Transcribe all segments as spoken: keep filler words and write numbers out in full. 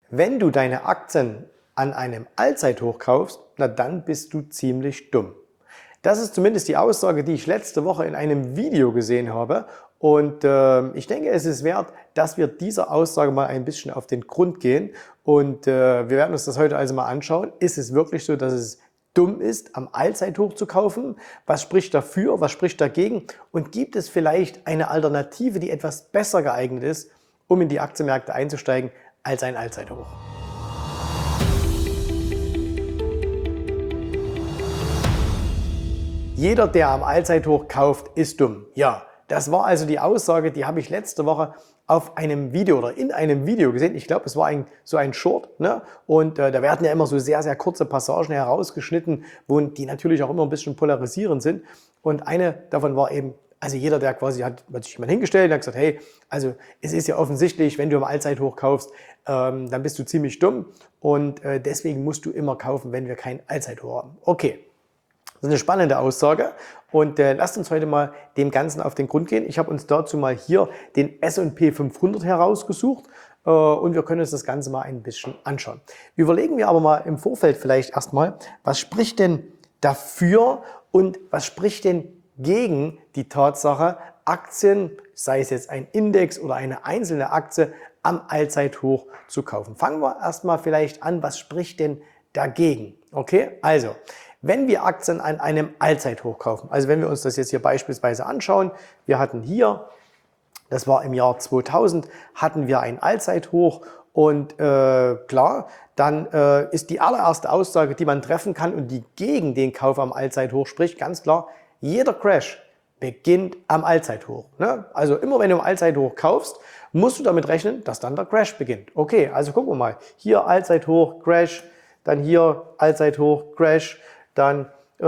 Wenn du deine Aktien an einem Allzeithoch kaufst, na dann bist du ziemlich dumm. Das ist zumindest die Aussage, die ich letzte Woche in einem Video gesehen habe. Und äh, ich denke, es ist wert, dass wir dieser Aussage mal ein bisschen auf den Grund gehen. Und äh, wir werden uns das heute also mal anschauen. Ist es wirklich so, dass es dumm ist, am Allzeithoch zu kaufen? Was spricht dafür? Was spricht dagegen? Und gibt es vielleicht eine Alternative, die etwas besser geeignet ist, um in die Aktienmärkte einzusteigen, als ein Allzeithoch? Jeder, der am Allzeithoch kauft, ist dumm. Ja, das war also die Aussage, die habe ich letzte Woche auf einem Video oder in einem Video gesehen. Ich glaube, es war ein, so ein Short, ne? Und äh, da werden ja immer so sehr, sehr kurze Passagen herausgeschnitten, wo die natürlich auch immer ein bisschen polarisierend sind. Und eine davon war eben, also jeder, der quasi hat, hat sich jemand hingestellt und hat gesagt, hey, also es ist ja offensichtlich, wenn du am Allzeithoch kaufst, ähm, dann bist du ziemlich dumm und äh, deswegen musst du immer kaufen, wenn wir kein Allzeithoch haben. Okay. Das ist eine spannende Aussage und äh, lasst uns heute mal dem Ganzen auf den Grund gehen. Ich habe uns dazu mal hier den S und P fünfhundert herausgesucht äh, und wir können uns das Ganze mal ein bisschen anschauen. Überlegen wir aber mal im Vorfeld vielleicht erstmal, was spricht denn dafür und was spricht denn gegen die Tatsache, Aktien, sei es jetzt ein Index oder eine einzelne Aktie, am Allzeithoch zu kaufen. Fangen wir erstmal vielleicht an, was spricht denn dagegen? Okay, also wenn wir Aktien an einem Allzeithoch kaufen, also wenn wir uns das jetzt hier beispielsweise anschauen, wir hatten hier, das war im Jahr zweitausend, hatten wir ein Allzeithoch und äh, klar, dann äh, ist die allererste Aussage, die man treffen kann und die gegen den Kauf am Allzeithoch spricht, ganz klar, jeder Crash beginnt am Allzeithoch. Ne? Also immer wenn du am Allzeithoch kaufst, musst du damit rechnen, dass dann der Crash beginnt. Okay, also gucken wir mal, hier Allzeithoch, Crash, dann hier Allzeithoch, Crash, dann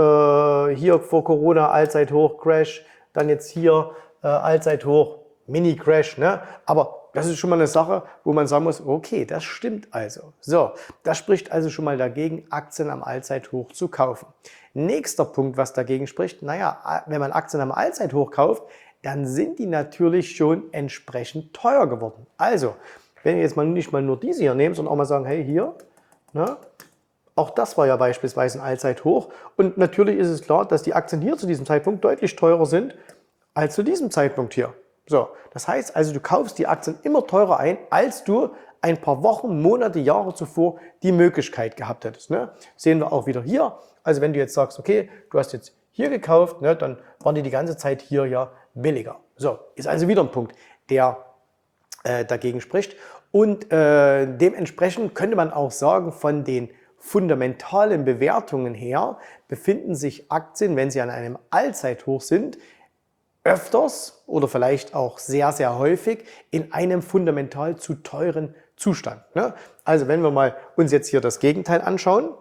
äh, hier vor Corona Allzeithoch, Crash, dann jetzt hier äh, Allzeithoch, Mini-Crash. Ne? Aber das ist schon mal eine Sache, wo man sagen muss, okay, das stimmt also. So, das spricht also schon mal dagegen, Aktien am Allzeithoch zu kaufen. Nächster Punkt, was dagegen spricht, naja, wenn man Aktien am Allzeithoch kauft, dann sind die natürlich schon entsprechend teuer geworden. Also, wenn wir jetzt mal nicht mal nur diese hier nehmen, sondern auch mal sagen, hey, hier, ne? Auch das war ja beispielsweise ein Allzeithoch und natürlich ist es klar, dass die Aktien hier zu diesem Zeitpunkt deutlich teurer sind als zu diesem Zeitpunkt hier. So, das heißt also, du kaufst die Aktien immer teurer ein, als du ein paar Wochen, Monate, Jahre zuvor die Möglichkeit gehabt hättest. Ne? Sehen wir auch wieder hier. Also wenn du jetzt sagst, okay, du hast jetzt hier gekauft, ne, dann waren die die ganze Zeit hier ja billiger. So, ist also wieder ein Punkt, der äh, dagegen spricht und äh, dementsprechend könnte man auch sagen, von den fundamentalen Bewertungen her befinden sich Aktien, wenn sie an einem Allzeithoch sind, öfters oder vielleicht auch sehr, sehr häufig in einem fundamental zu teuren Zustand. Ne? Also wenn wir mal uns jetzt hier das Gegenteil anschauen,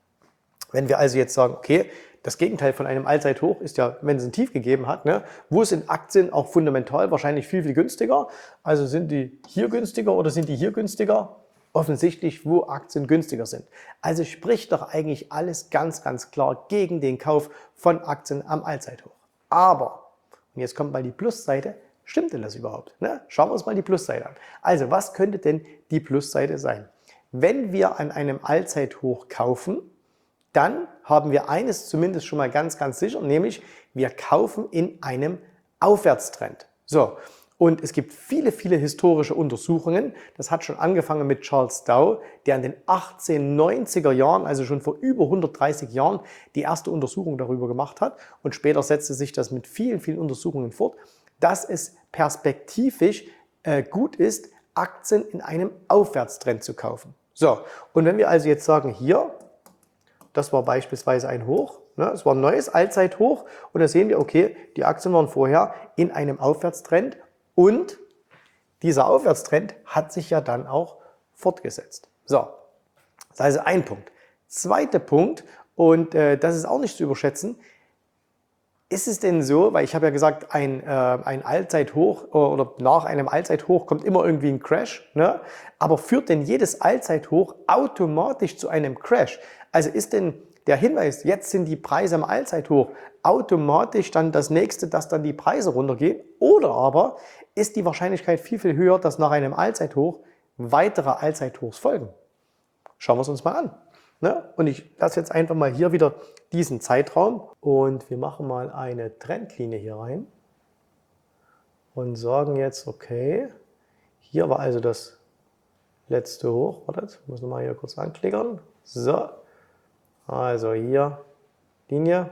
wenn wir also jetzt sagen, okay, das Gegenteil von einem Allzeithoch ist ja, wenn es ein Tief gegeben hat, ne? Wo sind Aktien auch fundamental wahrscheinlich viel, viel günstiger? Also sind die hier günstiger oder sind die hier günstiger? Offensichtlich, wo Aktien günstiger sind. Also spricht doch eigentlich alles ganz, ganz klar gegen den Kauf von Aktien am Allzeithoch. Aber, und jetzt kommt mal die Plusseite, stimmt denn das überhaupt? Ne? Schauen wir uns mal die Plusseite an. Also, was könnte denn die Plusseite sein? Wenn wir an einem Allzeithoch kaufen, dann haben wir eines zumindest schon mal ganz, ganz sicher, nämlich wir kaufen in einem Aufwärtstrend. So. Und es gibt viele, viele historische Untersuchungen. Das hat schon angefangen mit Charles Dow, der in den achtzehnhundertneunziger Jahren, also schon vor über hundertdreißig Jahren, die erste Untersuchung darüber gemacht hat. Und später setzte sich das mit vielen, vielen Untersuchungen fort, dass es perspektivisch äh, gut ist, Aktien in einem Aufwärtstrend zu kaufen. So, und wenn wir also jetzt sagen, hier, das war beispielsweise ein Hoch, ne, es war ein neues Allzeithoch und da sehen wir, okay, die Aktien waren vorher in einem Aufwärtstrend. Und dieser Aufwärtstrend hat sich ja dann auch fortgesetzt. So, das ist also ein Punkt. Zweiter Punkt, und äh, das ist auch nicht zu überschätzen, ist es denn so, weil ich habe ja gesagt, ein, äh, ein Allzeithoch oder nach einem Allzeithoch kommt immer irgendwie ein Crash, ne? Aber führt denn jedes Allzeithoch automatisch zu einem Crash? Also ist denn der Hinweis, jetzt sind die Preise am Allzeithoch, automatisch dann das nächste, dass dann die Preise runtergehen? Oder aber ist die Wahrscheinlichkeit viel, viel höher, dass nach einem Allzeithoch weitere Allzeithochs folgen. Schauen wir es uns mal an. Ne? Und ich lasse jetzt einfach mal hier wieder diesen Zeitraum und wir machen mal eine Trendlinie hier rein und sagen jetzt, okay, hier war also das letzte Hoch. Wartet, ich muss nochmal hier kurz anklickern. So, also hier Linie,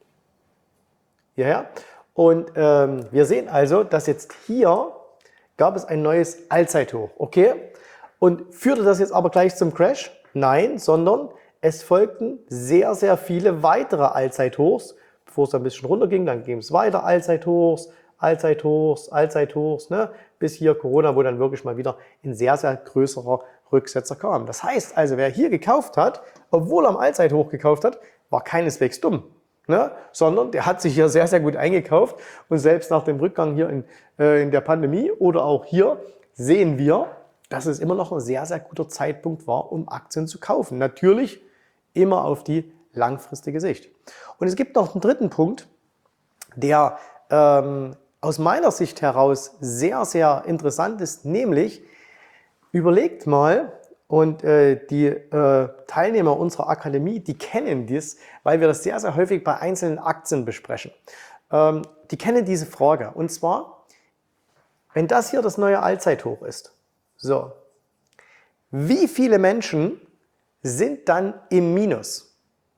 hierher. Und ähm, wir sehen also, dass jetzt hier gab es ein neues Allzeithoch. Okay? Und führte das jetzt aber gleich zum Crash? Nein, sondern es folgten sehr, sehr viele weitere Allzeithochs, bevor es ein bisschen runterging. Dann ging es weiter, Allzeithochs, Allzeithochs, Allzeithochs, ne? Bis hier Corona, wo dann wirklich mal wieder ein sehr, sehr größerer Rücksetzer kam. Das heißt also, wer hier gekauft hat, obwohl er am Allzeithoch gekauft hat, war keineswegs dumm. Ne? Sondern der hat sich hier sehr, sehr gut eingekauft und selbst nach dem Rückgang hier in, äh, in der Pandemie oder auch hier sehen wir, dass es immer noch ein sehr, sehr guter Zeitpunkt war, um Aktien zu kaufen. Natürlich immer auf die langfristige Sicht. Und es gibt noch einen dritten Punkt, der ähm, aus meiner Sicht heraus sehr, sehr interessant ist, nämlich überlegt mal, und äh, die äh, Teilnehmer unserer Akademie, die kennen dies, weil wir das sehr, sehr häufig bei einzelnen Aktien besprechen. Ähm, die kennen diese Frage. Und zwar, wenn das hier das neue Allzeithoch ist, so, wie viele Menschen sind dann im Minus?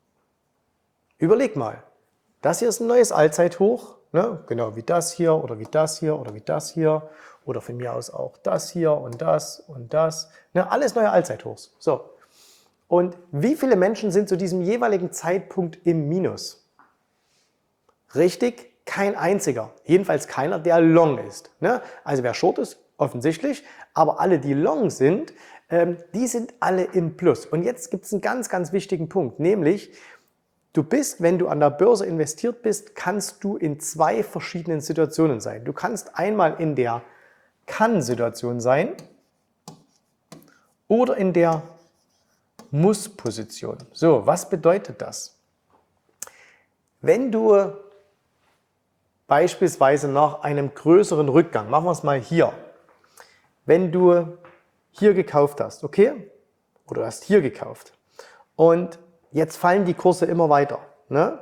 Überleg mal, das hier ist ein neues Allzeithoch, ne? Genau wie das hier oder wie das hier oder wie das hier. Oder von mir aus auch das hier und das und das. Ne, alles neue Allzeithochs. So. Und wie viele Menschen sind zu diesem jeweiligen Zeitpunkt im Minus? Richtig, kein einziger. Jedenfalls keiner, der Long ist. Ne? Also wer Short ist, offensichtlich. Aber alle, die Long sind, ähm, die sind alle im Plus. Und jetzt gibt es einen ganz, ganz wichtigen Punkt. Nämlich, du bist, wenn du an der Börse investiert bist, kannst du in zwei verschiedenen Situationen sein. Du kannst einmal in der Kann-Situation sein oder in der Muss-Position. So, was bedeutet das? Wenn du beispielsweise nach einem größeren Rückgang, machen wir es mal hier, wenn du hier gekauft hast, okay? Oder du hast hier gekauft und jetzt fallen die Kurse immer weiter, ne?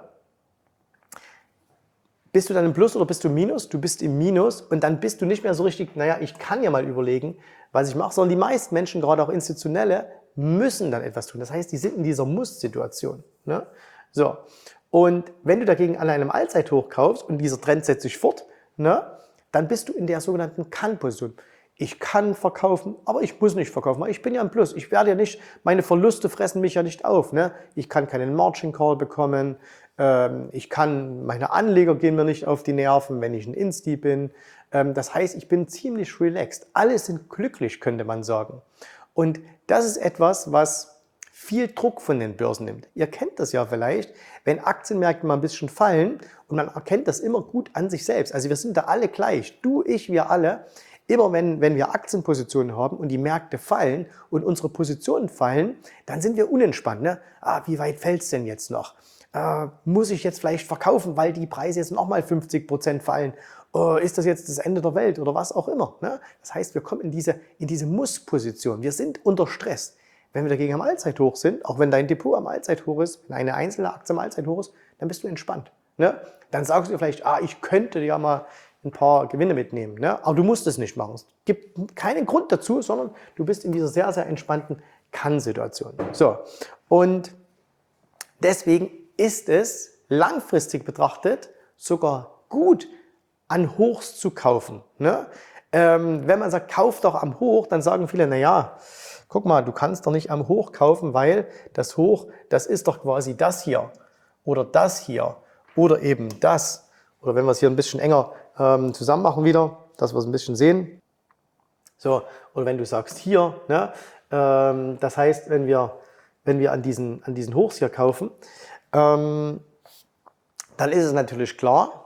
Bist du dann im Plus oder bist du im Minus? Du bist im Minus und dann bist du nicht mehr so richtig, naja, ich kann ja mal überlegen, was ich mache, sondern die meisten Menschen, gerade auch Institutionelle, müssen dann etwas tun. Das heißt, die sind in dieser Muss-Situation. Ne? So. Und wenn du dagegen an einem Allzeithoch kaufst und dieser Trend setzt sich fort, ne, dann bist du in der sogenannten Kann-Position. Ich kann verkaufen, aber ich muss nicht verkaufen, weil ich bin ja im Plus. Ich werde ja nicht, meine Verluste fressen mich ja nicht auf. Ne? Ich kann keinen Margin Call bekommen. Ähm, ich kann, meine Anleger gehen mir nicht auf die Nerven, wenn ich ein Insti bin. Ähm, das heißt, ich bin ziemlich relaxed. Alle sind glücklich, könnte man sagen. Und das ist etwas, was viel Druck von den Börsen nimmt. Ihr kennt das ja vielleicht, wenn Aktienmärkte mal ein bisschen fallen und man erkennt das immer gut an sich selbst. Also wir sind da alle gleich. Du, ich, wir alle. Immer wenn, wenn wir Aktienpositionen haben und die Märkte fallen und unsere Positionen fallen, dann sind wir unentspannt. Ne? Ah, wie weit fällt es denn jetzt noch? Äh, muss ich jetzt vielleicht verkaufen, weil die Preise jetzt nochmal fünfzig Prozent fallen? Oh, ist das jetzt das Ende der Welt oder was auch immer? Ne? Das heißt, wir kommen in diese, in diese Muss-Position. Wir sind unter Stress. Wenn wir dagegen am Allzeithoch sind, auch wenn dein Depot am Allzeithoch ist, wenn eine einzelne Aktie am Allzeithoch ist, dann bist du entspannt. Ne? Dann sagst du dir vielleicht, ah, ich könnte ja mal ein paar Gewinne mitnehmen. Ne? Aber du musst es nicht machen. Es gibt keinen Grund dazu, sondern du bist in dieser sehr, sehr entspannten Kann-Situation. So, und deswegen ist es langfristig betrachtet sogar gut, an Hochs zu kaufen. Ne? Ähm, wenn man sagt, kauf doch am Hoch, dann sagen viele, naja, guck mal, du kannst doch nicht am Hoch kaufen, weil das Hoch, das ist doch quasi das hier oder das hier oder eben das. Oder wenn wir es hier ein bisschen enger ähm, zusammen machen wieder, dass wir es ein bisschen sehen. So, oder wenn du sagst hier, ne, ähm, das heißt, wenn wir, wenn wir an diesen, an diesen Hochs hier kaufen, ähm, dann ist es natürlich klar,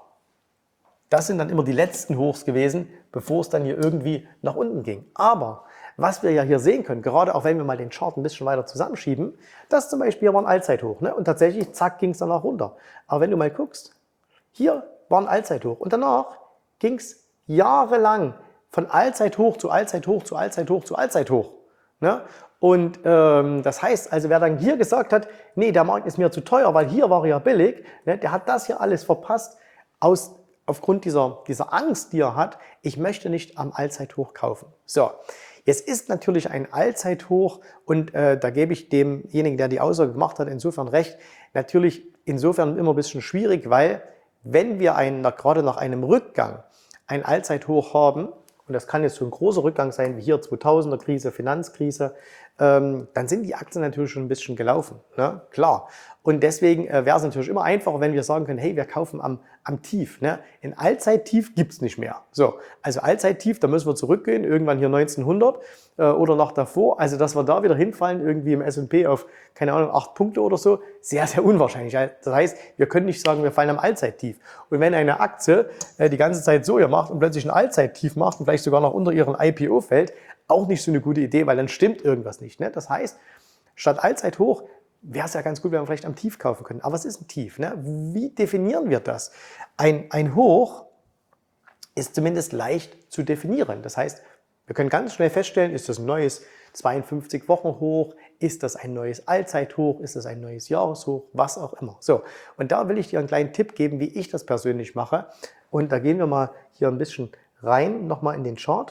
das sind dann immer die letzten Hochs gewesen, bevor es dann hier irgendwie nach unten ging. Aber was wir ja hier sehen können, gerade auch wenn wir mal den Chart ein bisschen weiter zusammenschieben, das zum Beispiel hier war ein Allzeithoch, ne? Und tatsächlich, zack, ging es danach runter. Aber wenn du mal guckst, hier war ein Allzeithoch und danach ging es jahrelang von Allzeithoch zu Allzeithoch zu Allzeithoch zu Allzeithoch. Ne? Und ähm, das heißt, also wer dann hier gesagt hat, nee, der Markt ist mir zu teuer, weil hier war er ja billig, ne, der hat das hier alles verpasst, aus, aufgrund dieser, dieser Angst, die er hat, ich möchte nicht am Allzeithoch kaufen. So, jetzt ist natürlich ein Allzeithoch, und äh, da gebe ich demjenigen, der die Aussage gemacht hat, insofern recht, natürlich insofern immer ein bisschen schwierig, weil wenn wir einen, gerade nach einem Rückgang ein Allzeithoch haben, und das kann jetzt so ein großer Rückgang sein, wie hier zweitausender Krise, Finanzkrise, ähm, dann sind die Aktien natürlich schon ein bisschen gelaufen, ne? Klar. Und deswegen äh, wäre es natürlich immer einfacher, wenn wir sagen können, hey, wir kaufen am, am Tief. Ne? Ein Allzeittief gibt es nicht mehr. So, also Allzeittief, da müssen wir zurückgehen, irgendwann hier neunzehnhundert äh, oder noch davor. Also, dass wir da wieder hinfallen, irgendwie im S und P auf, keine Ahnung, acht Punkte oder so, sehr, sehr unwahrscheinlich. Das heißt, wir können nicht sagen, wir fallen am Allzeittief. Und wenn eine Aktie äh, die ganze Zeit so hier macht und plötzlich ein Allzeittief macht und vielleicht sogar noch unter ihren I P O fällt, auch nicht so eine gute Idee, weil dann stimmt irgendwas nicht. Ne? Das heißt, statt Allzeithoch wäre es ja ganz gut, wenn wir vielleicht am Tief kaufen können. Aber was ist ein Tief? Ne? Wie definieren wir das? Ein, ein Hoch ist zumindest leicht zu definieren. Das heißt, wir können ganz schnell feststellen, ist das ein neues zweiundfünfzig Wochen Hoch, ist das ein neues Allzeithoch, ist das ein neues Jahreshoch, was auch immer. So, und da will ich dir einen kleinen Tipp geben, wie ich das persönlich mache. Und da gehen wir mal hier ein bisschen rein, nochmal in den Chart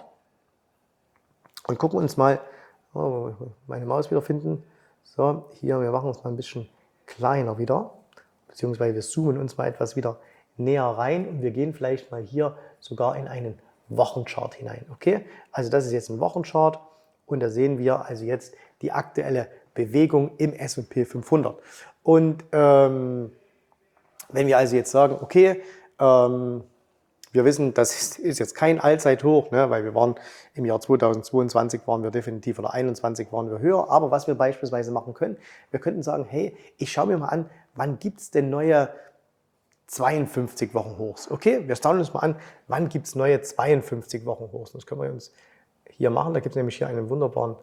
und gucken uns mal, oh, meine Maus wieder finden. So, hier, wir machen uns mal ein bisschen kleiner wieder, beziehungsweise wir zoomen uns mal etwas wieder näher rein und wir gehen vielleicht mal hier sogar in einen Wochenchart hinein. Okay, also das ist jetzt ein Wochenchart und da sehen wir also jetzt die aktuelle Bewegung im S und P fünfhundert. Und ähm, wenn wir also jetzt sagen, okay, ähm, wir wissen, das ist, ist jetzt kein Allzeithoch, ne, weil wir waren im Jahr zweitausendzweiundzwanzig waren wir definitiv oder einundzwanzig waren wir höher. Aber was wir beispielsweise machen können, wir könnten sagen, hey, ich schaue mir mal an, wann gibt es denn neue zweiundfünfzig Wochen Hochs? Okay, wir schauen uns mal an, wann gibt es neue zweiundfünfzig Wochen Hochs? Das können wir uns hier machen. Da gibt es nämlich hier einen wunderbaren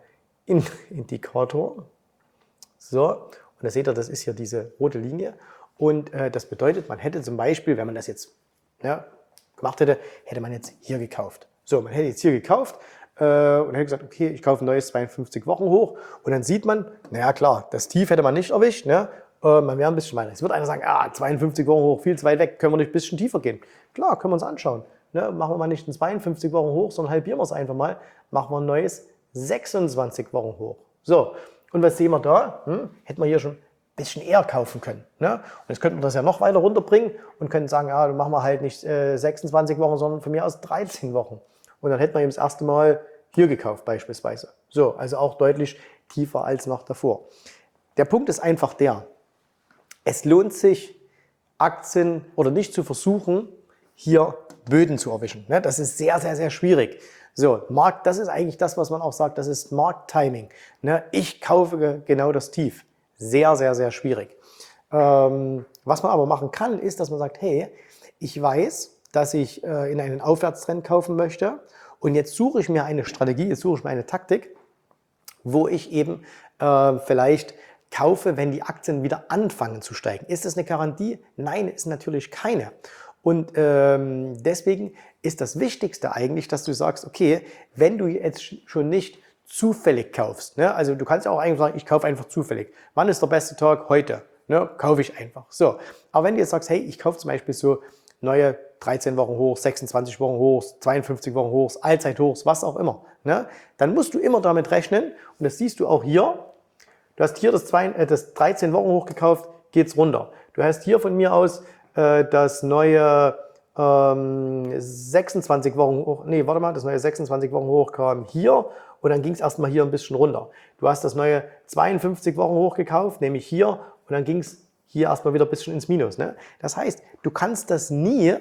Indikator. So, und da seht ihr, das ist hier diese rote Linie. Und äh, das bedeutet, man hätte zum Beispiel, wenn man das jetzt ja, gemacht hätte, hätte man jetzt hier gekauft. So, man hätte jetzt hier gekauft äh, und hätte gesagt, okay, ich kaufe ein neues zweiundfünfzig Wochen Hoch. Und dann sieht man, naja klar, das Tief hätte man nicht erwischt, ne? äh, man wäre ein bisschen weiter. Jetzt wird einer sagen, ah, zweiundfünfzig Wochen Hoch, viel zu weit weg, können wir nicht ein bisschen tiefer gehen? Klar, können wir uns anschauen. Ne? Machen wir mal nicht ein zweiundfünfzig Wochen Hoch, sondern halbieren wir es einfach mal, machen wir ein neues sechsundzwanzig Wochen Hoch. So, und was sehen wir da? Hm? Hätten wir hier schon bisschen eher kaufen können. Ne? Und jetzt könnten wir das ja noch weiter runterbringen und können sagen, ja, dann machen wir halt nicht äh, sechsundzwanzig Wochen, sondern von mir aus dreizehn Wochen. Und dann hätten wir eben das erste Mal hier gekauft beispielsweise. So, also auch deutlich tiefer als noch davor. Der Punkt ist einfach der, es lohnt sich, Aktien oder nicht zu versuchen, hier Böden zu erwischen. Ne? Das ist sehr, sehr, sehr schwierig. So, Markt, das ist eigentlich das, was man auch sagt, das ist Markttiming. Ne? Ich kaufe genau das Tief. Sehr, sehr, sehr schwierig. Ähm, was man aber machen kann, ist, dass man sagt, hey, ich weiß, dass ich äh, in einen Aufwärtstrend kaufen möchte und jetzt suche ich mir eine Strategie, jetzt suche ich mir eine Taktik, wo ich eben äh, vielleicht kaufe, wenn die Aktien wieder anfangen zu steigen. Ist das eine Garantie? Nein, ist natürlich keine. Und ähm, deswegen ist das Wichtigste eigentlich, dass du sagst, okay, wenn du jetzt schon nicht zufällig kaufst, ne? Also du kannst ja auch eigentlich sagen, ich kaufe einfach zufällig. Wann ist der beste Tag? Heute. Ne? Kaufe ich einfach. So. Aber wenn du jetzt sagst, hey, ich kaufe zum Beispiel so neue dreizehn Wochen hoch, sechsundzwanzig Wochen hoch, zweiundfünfzig Wochen hoch, Allzeithochs, was auch immer, ne? Dann musst du immer damit rechnen, und das siehst du auch hier, du hast hier das, zwei, äh, das dreizehn Wochen hoch gekauft, geht's runter. Du hast hier von mir aus äh, das neue ähm, sechsundzwanzig Wochen hoch, nee, warte mal, das neue sechsundzwanzig Wochen hoch kam hier und dann ging es erstmal hier ein bisschen runter. Du hast das neue zweiundfünfzig Wochen hoch gekauft, nämlich hier, und dann ging es hier erstmal wieder ein bisschen ins Minus. Ne? Das heißt, du kannst das nie,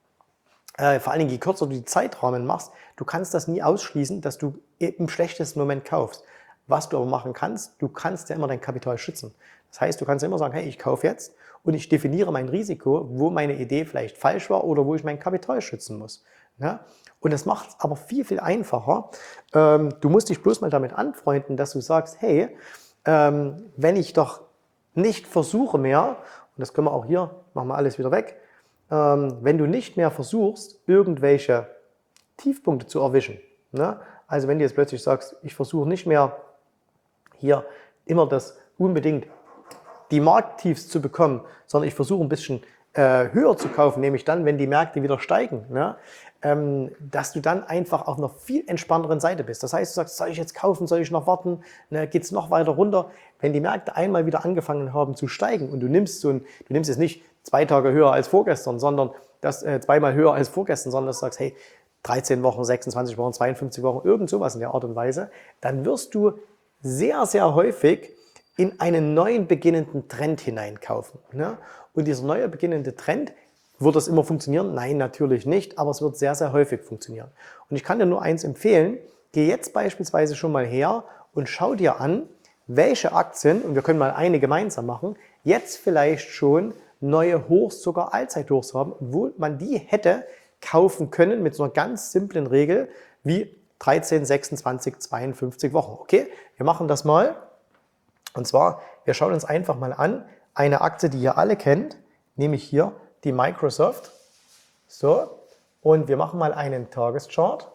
äh, vor allen Dingen je kürzer du die Zeitrahmen machst, du kannst das nie ausschließen, dass du im schlechtesten Moment kaufst. Was du aber machen kannst, du kannst ja immer dein Kapital schützen. Das heißt, du kannst immer sagen, hey, ich kaufe jetzt und ich definiere mein Risiko, wo meine Idee vielleicht falsch war oder wo ich mein Kapital schützen muss. Ja? Und das macht es aber viel, viel einfacher. Ähm, du musst dich bloß mal damit anfreunden, dass du sagst, hey, ähm, wenn ich doch nicht versuche mehr, und das können wir auch hier, machen wir alles wieder weg, ähm, wenn du nicht mehr versuchst, irgendwelche Tiefpunkte zu erwischen. Ne? Also wenn du jetzt plötzlich sagst, ich versuche nicht mehr hier immer das unbedingt die Markttiefs zu bekommen, sondern ich versuche ein bisschen äh, höher zu kaufen, nämlich dann, wenn die Märkte wieder steigen, ne? ähm, dass du dann einfach auf einer viel entspannteren Seite bist. Das heißt, du sagst, soll ich jetzt kaufen, soll ich noch warten, ne? Geht es noch weiter runter? Wenn die Märkte einmal wieder angefangen haben zu steigen und du nimmst so ein, du nimmst es nicht zwei Tage höher als vorgestern, sondern das äh, zweimal höher als vorgestern, sondern dass du sagst, hey, dreizehn Wochen, sechsundzwanzig Wochen, zweiundfünfzig Wochen, irgend sowas in der Art und Weise, dann wirst du sehr, sehr häufig in einen neuen beginnenden Trend hineinkaufen. Ne? Und dieser neue beginnende Trend, wird das immer funktionieren? Nein, natürlich nicht, aber es wird sehr, sehr häufig funktionieren. Und ich kann dir nur eins empfehlen, geh jetzt beispielsweise schon mal her und schau dir an, welche Aktien, und wir können mal eine gemeinsam machen, jetzt vielleicht schon neue Hochs, sogar Allzeithochs haben, wo man die hätte kaufen können mit so einer ganz simplen Regel wie dreizehn, sechsundzwanzig, zweiundfünfzig Wochen. Okay, wir machen das mal. Und zwar, wir schauen uns einfach mal an, eine Aktie, die ihr alle kennt, nämlich hier die Microsoft. So, und wir machen mal einen Tageschart.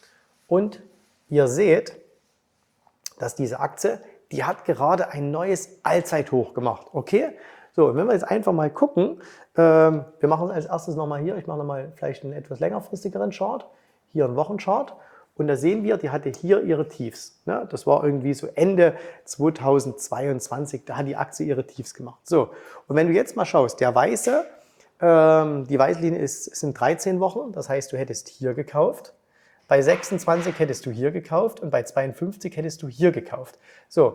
Und ihr seht, dass diese Aktie, die hat gerade ein neues Allzeithoch gemacht. Okay, so, und wenn wir jetzt einfach mal gucken, ähm, wir machen es als erstes nochmal hier, ich mache nochmal vielleicht einen etwas längerfristigeren Chart, hier einen Wochenchart. Und da sehen wir, die hatte hier ihre Tiefs. Ne? Das war irgendwie so Ende zweitausendzweiundzwanzig, da hat die Aktie ihre Tiefs gemacht. So, und wenn du jetzt mal schaust, der weiße, ähm, die weiße Linie ist, sind dreizehn Wochen, das heißt, du hättest hier gekauft. Bei sechsundzwanzig hättest du hier gekauft und bei zweiundfünfzig hättest du hier gekauft. So,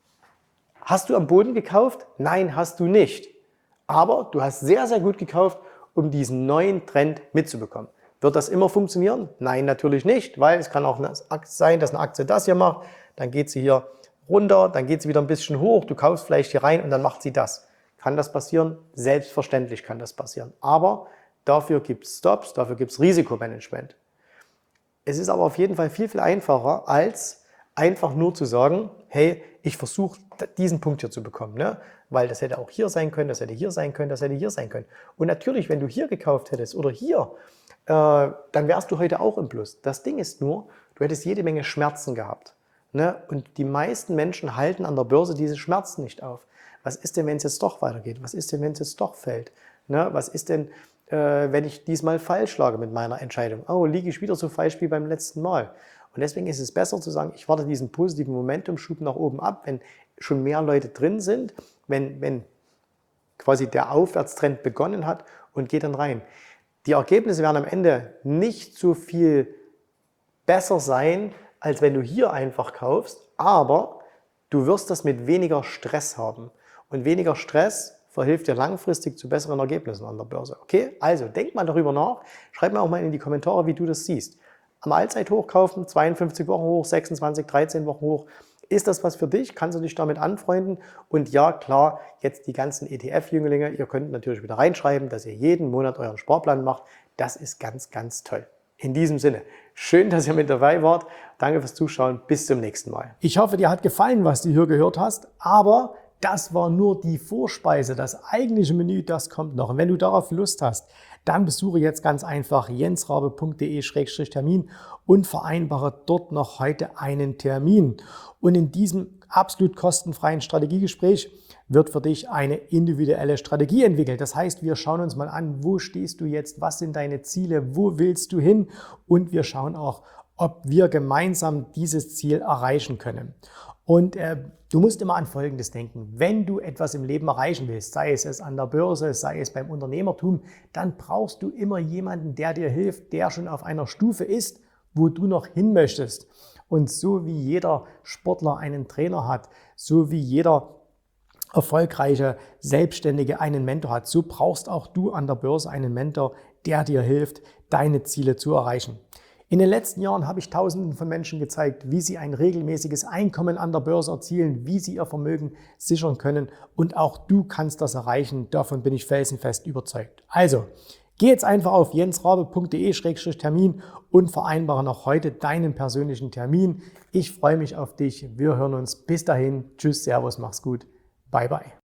hast du am Boden gekauft? Nein, hast du nicht. Aber du hast sehr, sehr gut gekauft, um diesen neuen Trend mitzubekommen. Wird das immer funktionieren? Nein, natürlich nicht, weil es kann auch sein, dass eine Aktie das hier macht, dann geht sie hier runter, dann geht sie wieder ein bisschen hoch, du kaufst vielleicht hier rein und dann macht sie das. Kann das passieren? Selbstverständlich kann das passieren. Aber dafür gibt es Stops, dafür gibt es Risikomanagement. Es ist aber auf jeden Fall viel, viel einfacher, als einfach nur zu sagen, hey, ich versuche diesen Punkt hier zu bekommen. Ne? Weil das hätte auch hier sein können, das hätte hier sein können, das hätte hier sein können. Und natürlich, wenn du hier gekauft hättest oder hier, äh, dann wärst du heute auch im Plus. Das Ding ist nur, du hättest jede Menge Schmerzen gehabt. Ne? Und die meisten Menschen halten an der Börse diese Schmerzen nicht auf. Was ist denn, wenn es jetzt doch weitergeht? Was ist denn, wenn es jetzt doch fällt? Ne? Was ist denn, äh, wenn ich diesmal falsch lag mit meiner Entscheidung? Oh, liege ich wieder so falsch wie beim letzten Mal? Und deswegen ist es besser zu sagen, ich warte diesen positiven Momentumschub nach oben ab, wenn schon mehr Leute drin sind, wenn, wenn quasi der Aufwärtstrend begonnen hat und geht dann rein. Die Ergebnisse werden am Ende nicht so viel besser sein, als wenn du hier einfach kaufst, aber du wirst das mit weniger Stress haben. Und weniger Stress verhilft dir langfristig zu besseren Ergebnissen an der Börse. Okay, also denk mal darüber nach, schreib mir auch mal in die Kommentare, wie du das siehst. Am Allzeithoch kaufen, zweiundfünfzig Wochen hoch, sechsundzwanzig, dreizehn Wochen hoch. Ist das was für dich? Kannst du dich damit anfreunden? Und ja, klar, jetzt die ganzen E T F-Jünglinge, ihr könnt natürlich wieder reinschreiben, dass ihr jeden Monat euren Sparplan macht. Das ist ganz, ganz toll. In diesem Sinne, schön, dass ihr mit dabei wart. Danke fürs Zuschauen. Bis zum nächsten Mal. Ich hoffe, dir hat gefallen, was du hier gehört hast, aber das war nur die Vorspeise. Das eigentliche Menü, das kommt noch. Und wenn du darauf Lust hast, dann besuche jetzt ganz einfach jensrabe punkt de Schrägstrich Termin und vereinbare dort noch heute einen Termin. Und in diesem absolut kostenfreien Strategiegespräch wird für dich eine individuelle Strategie entwickelt. Das heißt, wir schauen uns mal an, wo stehst du jetzt, was sind deine Ziele, wo willst du hin, und wir schauen auch, ob wir gemeinsam dieses Ziel erreichen können. Und äh, du musst immer an Folgendes denken: Wenn du etwas im Leben erreichen willst, sei es, es an der Börse, sei es beim Unternehmertum, dann brauchst du immer jemanden, der dir hilft, der schon auf einer Stufe ist, wo du noch hin möchtest. Und so wie jeder Sportler einen Trainer hat, so wie jeder erfolgreiche Selbstständige einen Mentor hat, so brauchst auch du an der Börse einen Mentor, der dir hilft, deine Ziele zu erreichen. In den letzten Jahren habe ich Tausenden von Menschen gezeigt, wie sie ein regelmäßiges Einkommen an der Börse erzielen, wie sie ihr Vermögen sichern können, und auch du kannst das erreichen. Davon bin ich felsenfest überzeugt. Also, geh jetzt einfach auf jensrabe punkt de Schrägstrich Termin und vereinbare noch heute deinen persönlichen Termin. Ich freue mich auf dich. Wir hören uns. Bis dahin. Tschüss, Servus, mach's gut. Bye, bye.